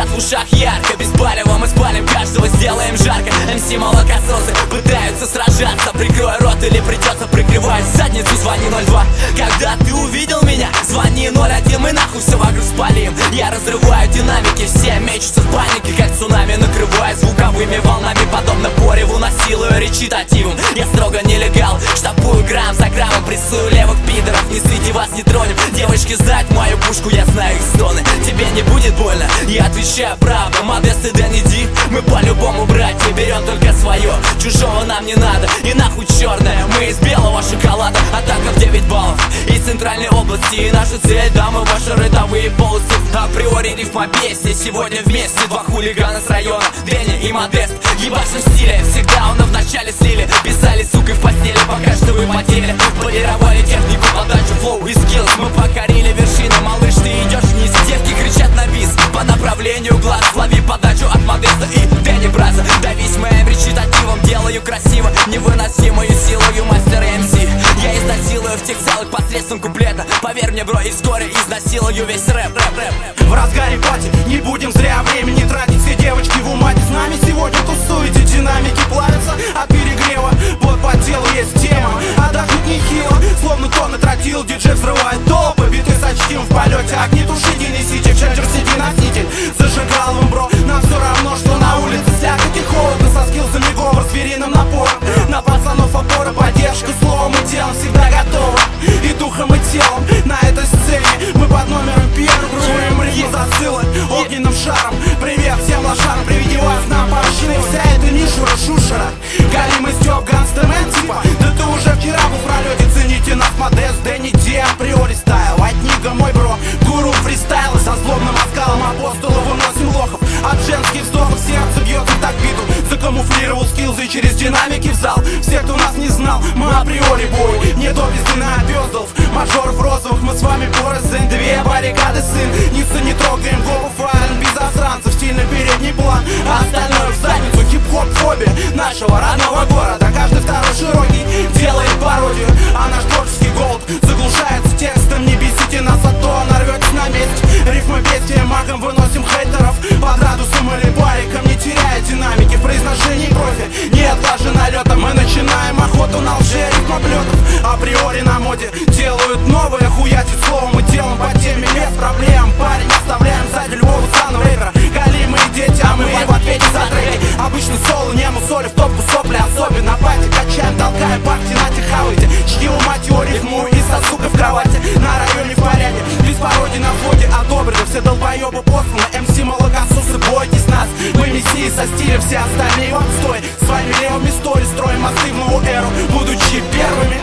Звучат в ушах ярко, без палева мы спалим, каждого сделаем жарко. МС молокососы пытаются сражаться. Прикрой рот или придется прикрывать задницу. Звони 02, когда ты увидел меня. Звони 01, мы нахуй все вокруг спалим. Я разрываю динамики, все мечутся в панике, как цунами накрывая звуковыми волнами. Подобно пореву насилую речитативом. Я строго нелегал, штампую грамм за граммом. Прессую левых пидоров, ни среди вас не тронем. Девочки знают мою пушку, я знаю их стоны. Тебе не будет больно, я отвечаю правду. Модест и Дэнни Ди, мы по-любому братья. Берем только свое, чужого нам не надо. И нахуй черное, мы из белого шоколада. Атака в 9 баллов из центральной области. И наша цель, дамы, ваши рядовые полосы. Априори рифма песни, сегодня вместе. Два хулигана с района, Дэнни и Модест. Ебашим в стиле, всегда он в начале слили. Писали, сука, в постели, пока что вы потели. Полировали технику, подачу, флоу и скиллс. Мы покорили вершины, малыш, ты идешь вниз. Девки кричат на бис, по направлению глаз. Лови подачу от Модеста и Дэнни Браза. Давись моим речитативом, делаю красиво, невыносимую силою мастер МС. Я изнасилую в тех целых посредством куплета. Поверь мне, бро, и вскоре изнасилую весь рэп. В разгаре пати не будем зря времени тратить. Все девочки в умате с нами сегодня тусуете. Динамики плавятся от перегрева. Вот по делу есть тема, отдохнуть нехило. Словно тонны тротил, диджей взрывает толпы. Биты сочтим в полете, огни тушите, несите. В чарджер сиди носитель, зажигаловым, бро. Нам все равно, что на улице слякоть и холодно. Со скиллзами говор, звериным напором. На пацанов опора, поддержка словом и делом всегда готова. И духом, и телом на этой сцене мы под номером первым кружим рифму засылы огненным шаром. Привет всем лошарам, приведи вас нам поощрили. Вся эта нишура шушера, галимый стёб, гангстамен типа. Да ты уже вчера был в пролете, цените нас, Модест, Дэнни Ди, априори стайл. От Нига мой бро, гуру фристайла. Со злобным оскалом апостола выносим лохов. От женских вздохов сердце бьется так биту. Закамуфлировал скиллзы через динамики в зал. Все, кто нас не знал, мы априори бой. Не до пизды на опёздалов, мажоров розовых. Мы с вами порознь, две баррикады, сын. Ницца не трогаем, голову файлен без засранцев. Стильный передний план, а остальное в задницу. Хип-хоп фобия нашего родного города. Каждый второй широкий делает пародию, а наш творческий голд заглушается текстом. Не бесите нас, а то нарветесь на месте. Рифмы бестия, магом выносим хейтеров. Под градусом или бариком, не теряя динамики. В произношении профи, не отлажен налетом. Мы начинаем охоту на лже-рифмоблетов. Априори на моде делают новое. Хуятить словом и делом по теме без проблем. Парень, оставляем сзади любого странного рэпера. Галимые дети, а мы в ответе за треки. Обычно соло, не мусоли в топку сопли. Особенно пати, качаем, толкаем парти на техавайте. Чтиво матью, рифму и со сукой в кровати. На районе в порядке, без пародий на входе одобрены. Все долбоебы посланы, МС молокососы, бойтесь нас. Мы мессии со стилем, все остальные вам стой. С вами левыми стори, строим мосты в новую эру. Будучи первыми.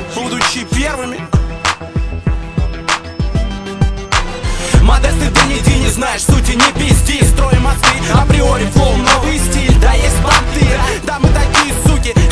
Модест и Дэнни Ди, не знаешь сути, не пизди. Строим мосты, априори флоу, новый стиль. Да есть понты, да мы такие суки,